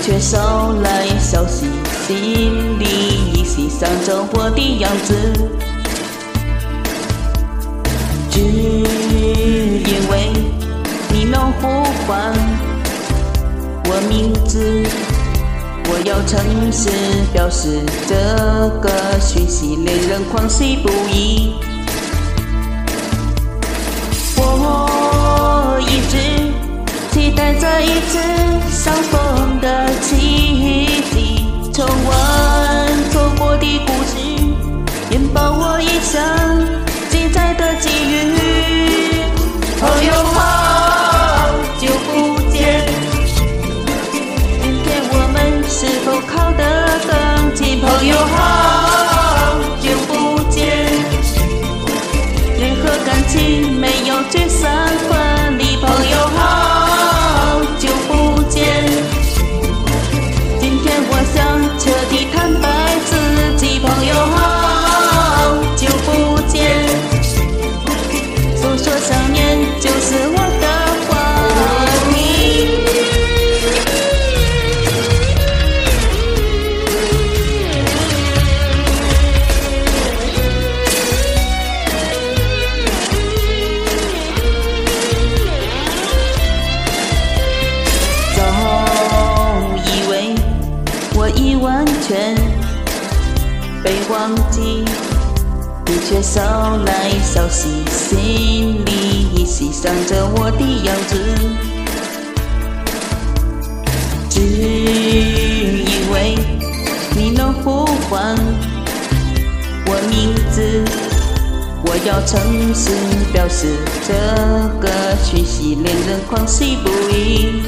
却捎来消息，心里依稀想着我的样子。只因为你能呼唤我名字，我要诚实表示这个讯息令人狂喜不已。我一直期待着一次相逢的奇迹，重温错过的故事，拥抱我一生精彩的际遇。朋友好久不见，今天我们是否靠得更近？朋友好久不见，任何感情没有聚散分离。朋友好久不见，今天我想彻底坦白自己。朋友好久不见，诉说想念就是我的话题。早以为我已完全被忘记，你却捎来消息，心里依稀想着我的样子。只因为你能呼唤我名字，我要诚实表示这个讯息令人狂喜不已。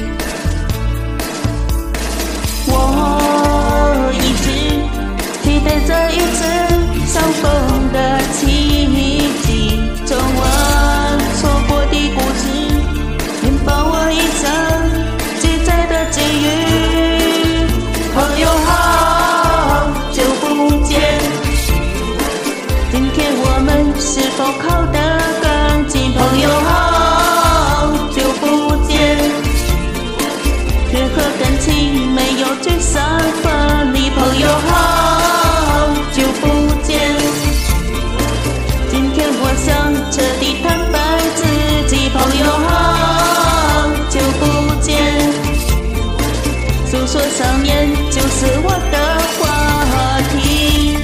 我一直期待着一次相逢的奇迹，重温错过的故事，拥抱我一生精彩的际遇。朋友好久不见，今天我们是否靠得更近？朋友好久不见，任何感情没有聚散分离。朋友好久不见，今天我想彻底坦白自己。朋友好久不见，诉说想念就是我的话题。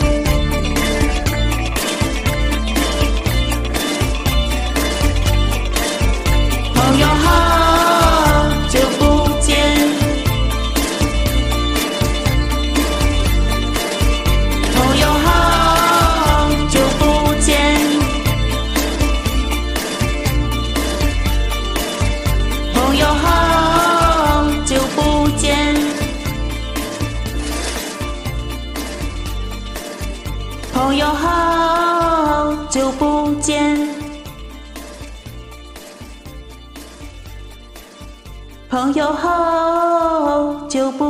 朋友好久不见，朋友好久不见，朋友好久不见，朋友好久不见，朋友好久不